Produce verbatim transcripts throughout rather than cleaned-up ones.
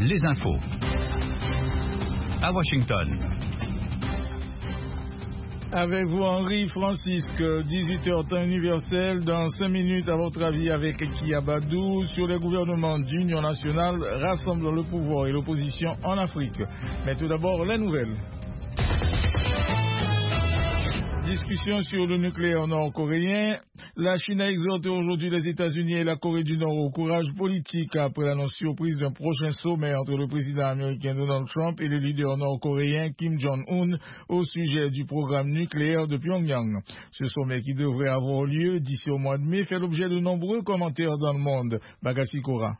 les infos. À Washington. Avec vous, Henri Francisque, dix-huit heures temps universel. Dans cinq minutes, à votre avis, avec Eki Abadou, sur les gouvernements d'union nationale rassemblant le pouvoir et l'opposition en Afrique. Mais tout d'abord, les nouvelles. Discussion sur le nucléaire nord-coréen. La Chine a exhorté aujourd'hui les États-Unis et la Corée du Nord au courage politique après l'annonce surprise d'un prochain sommet entre le président américain Donald Trump et le leader nord-coréen Kim Jong-un au sujet du programme nucléaire de Pyongyang. Ce sommet qui devrait avoir lieu d'ici au mois de mai fait l'objet de nombreux commentaires dans le monde. Bagassi Kora.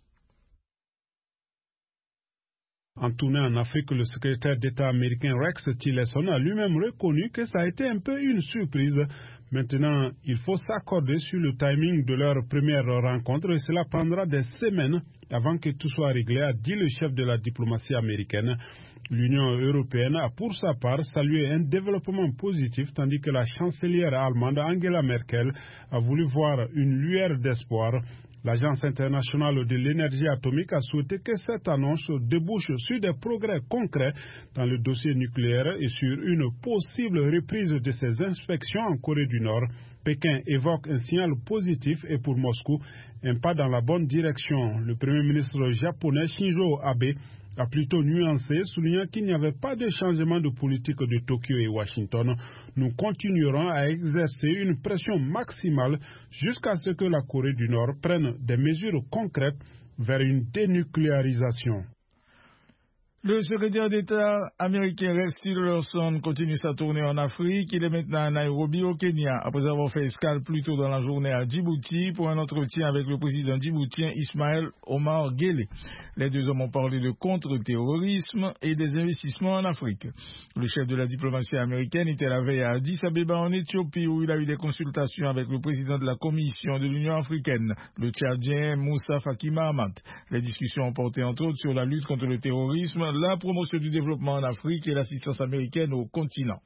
En tournée en Afrique, le secrétaire d'État américain Rex Tillerson a lui-même reconnu que ça a été un peu une surprise. Maintenant, il faut s'accorder sur le timing de leur première rencontre et cela prendra des semaines avant que tout soit réglé, a dit le chef de la diplomatie américaine. L'Union européenne a pour sa part salué un développement positif tandis que la chancelière allemande Angela Merkel a voulu voir une lueur d'espoir. L'Agence internationale de l'énergie atomique a souhaité que cette annonce débouche sur des progrès concrets dans le dossier nucléaire et sur une possible reprise de ses inspections en Corée du Nord. Pékin évoque un signal positif et pour Moscou, un pas dans la bonne direction. Le Premier ministre japonais Shinzo Abe a plutôt nuancé, soulignant qu'il n'y avait pas de changement de politique de Tokyo et Washington. Nous continuerons à exercer une pression maximale jusqu'à ce que la Corée du Nord prenne des mesures concrètes vers une dénucléarisation. Le secrétaire d'État américain Rex Tillerson continue sa tournée en Afrique. Il est maintenant à Nairobi, au Kenya, après avoir fait escale plus tôt dans la journée à Djibouti pour un entretien avec le président djiboutien Ismaël Omar Guelleh. Les deux hommes ont parlé de contre-terrorisme et des investissements en Afrique. Le chef de la diplomatie américaine était la veille à Addis Abeba en Éthiopie où il a eu des consultations avec le président de la Commission de l'Union africaine, le Tchadien Moussa Faki Mahamat. Les discussions ont porté entre autres sur la lutte contre le terrorisme, la promotion du développement en Afrique et l'assistance américaine au continent.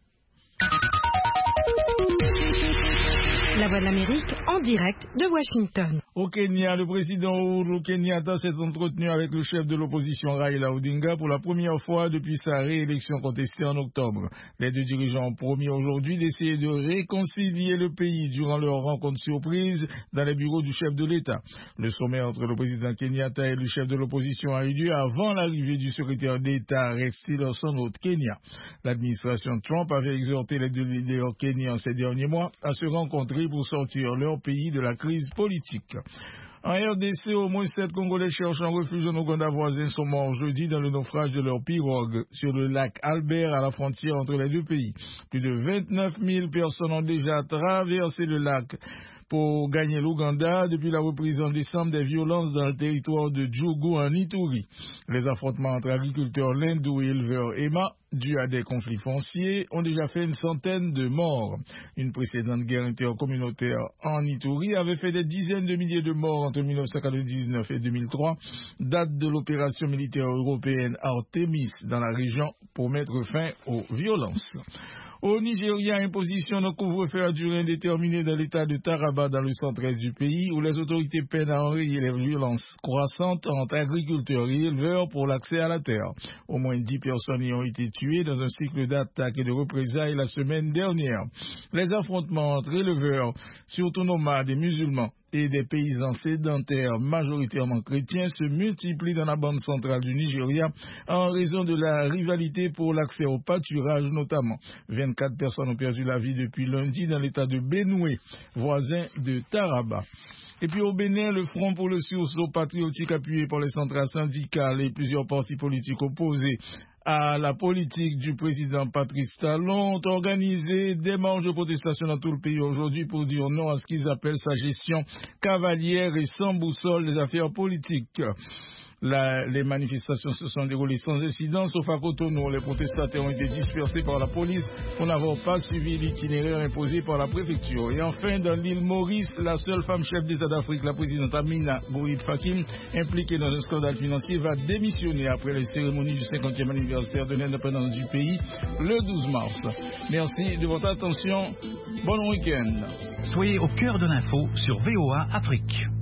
La Voix de l'Amérique en direct de Washington. Au Kenya, le président Uhuru Kenyatta s'est entretenu avec le chef de l'opposition Raila Odinga pour la première fois depuis sa réélection contestée en octobre. Les deux dirigeants ont promis aujourd'hui d'essayer de réconcilier le pays durant leur rencontre surprise dans les bureaux du chef de l'État. Le sommet entre le président Kenyatta et le chef de l'opposition a eu lieu avant l'arrivée du secrétaire d'État Rex Tillerson au Kenya. L'administration Trump avait exhorté les deux leaders kenyans ces derniers mois à se rencontrer pour sortir leur pays de la crise politique. En R D C, au moins sept Congolais cherchant refuge en Ouganda voisin sont morts jeudi dans le naufrage de leur pirogue sur le lac Albert à la frontière entre les deux pays. Plus de vingt-neuf mille personnes ont déjà traversé le lac pour gagner l'Ouganda depuis la reprise en décembre des violences dans le territoire de Djougou en Ituri. Les affrontements entre agriculteurs lindous et éleveurs Emma, dus à des conflits fonciers, ont déjà fait une centaine de morts. Une précédente guerre intercommunautaire en Ituri avait fait des dizaines de milliers de morts entre mille neuf cent quatre-vingt-dix-neuf et deux mille trois, date de l'opération militaire européenne Artemis dans la région pour mettre fin aux violences. Au Nigeria, imposition d'un couvre-feu à durée indéterminée dans l'état de Taraba dans le centre-est du pays où les autorités peinent à enrayer les violences croissantes entre agriculteurs et éleveurs pour l'accès à la terre. Au moins dix personnes y ont été tuées dans un cycle d'attaques et de représailles la semaine dernière. Les affrontements entre éleveurs, surtout nomades et musulmans, et des paysans sédentaires majoritairement chrétiens se multiplient dans la bande centrale du Nigeria en raison de la rivalité pour l'accès au pâturage notamment. vingt-quatre personnes ont perdu la vie depuis lundi dans l'état de Benue, voisin de Taraba. Et puis au Bénin, le Front pour le sursaut patriotique appuyé par les centrales syndicales et plusieurs partis politiques opposés à la politique du président Patrice Talon ont organisé des marches de protestation dans tout le pays aujourd'hui pour dire non à ce qu'ils appellent sa gestion cavalière et sans boussole des affaires politiques. La, les manifestations se sont déroulées sans incident, sauf à Cotonou. Les protestataires ont été dispersés par la police pour n'avoir pas suivi l'itinéraire imposé par la préfecture. Et enfin, dans l'île Maurice, la seule femme chef d'État d'Afrique, la présidente Amina Bourib Fakim, impliquée dans un scandale financier, va démissionner après les cérémonies du cinquantième anniversaire de l'indépendance du pays le douze mars. Merci de votre attention. Bon week-end. Soyez au cœur de l'info sur V O A Afrique.